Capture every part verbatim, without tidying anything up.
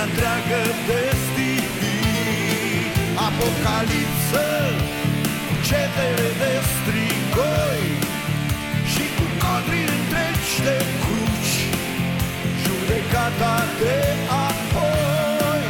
lumea întreagă de stihii. Apocalipsă, cu cetele de strigoi și cu codri întregi de cruci, judecata de apoi.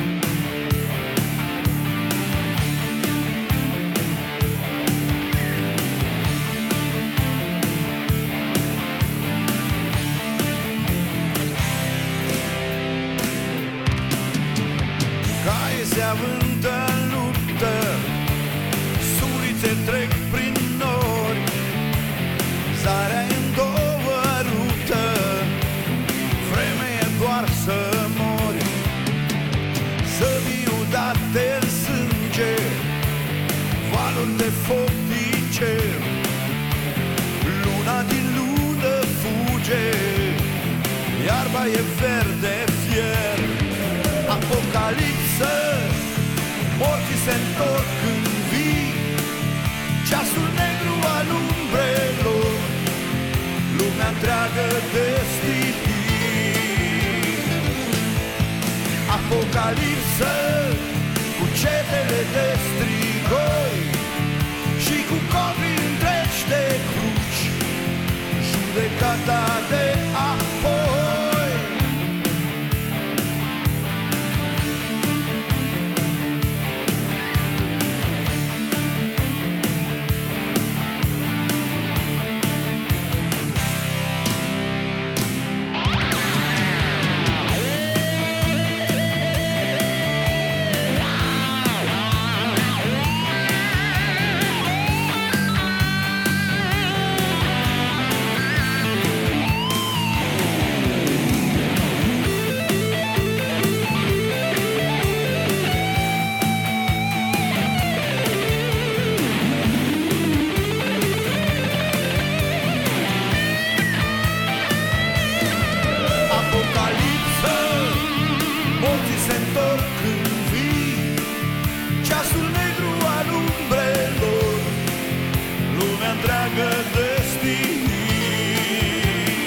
Caie se avântă în luptă, surițe trec prin nori, zarea în două rută, vreme e doar să mori. Săbii udate în sânge, valuri de foc din cer, luna din lună fuge, iarba e verde fier. Apocalipsă, morții se întorc în vii, ceasul negru al umbrelor, lumea întreagă de stihii. Apocalipsă, cu cetele de strigoi și cu copii întregi de cruci, judecata de apoi. Se întorc în vii, ceasul negru al umbrelor, lumea întreagă de stihii.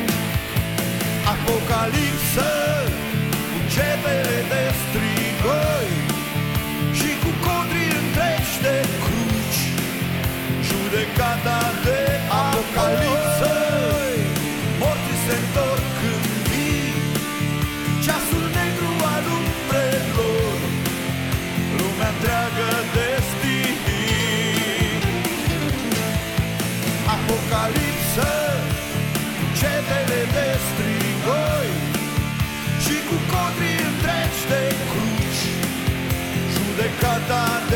Apocalipsă, cu cetele de strigoi și cu codri întregi de cruci, judecata de apocalipsă. Morții se întorc în vii, ceasul negru al umbrelor, lumea întreagă de stihii. Apocalipsă, cu cetele de strigoi și cu codri întregi de cruci, judecata de